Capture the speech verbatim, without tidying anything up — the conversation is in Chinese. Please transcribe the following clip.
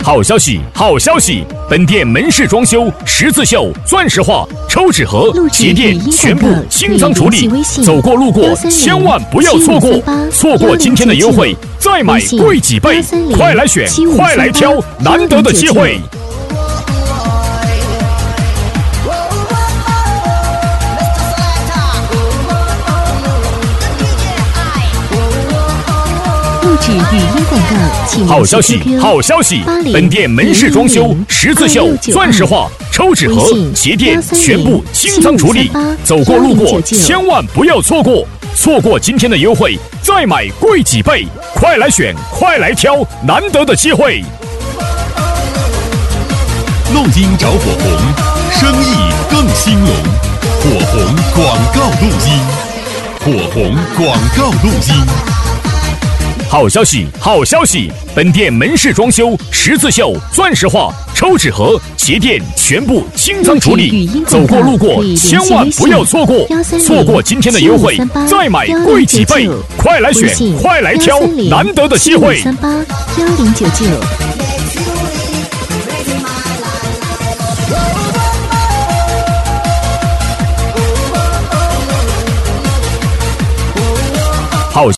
好消息，好消息！本店门市装修、十字绣、钻石化、抽纸盒、鞋垫全部清仓处理，走过路过千万不要错过，错过今天的优惠，再买贵几倍！快来选，快来挑，难得的机会！ 语音广告，请好消息，好消息！本店门市装修、十字绣、钻石化、抽纸盒、鞋垫全部清仓处理，走过路过千万不要错过，错过今天的优惠，再买贵几倍！快来选，快来挑，难得的机会！ 录音找火红，生意更兴隆。火红广告录音，火红广告录音。 好消息，好消息！本店门市装修、十字绣、钻石化、抽纸盒、鞋垫全部清仓处理，走过路过千万不要错过，错过今天的优惠，再买贵几倍！快来选，快来挑，难得的机会！ 三八幺零九九。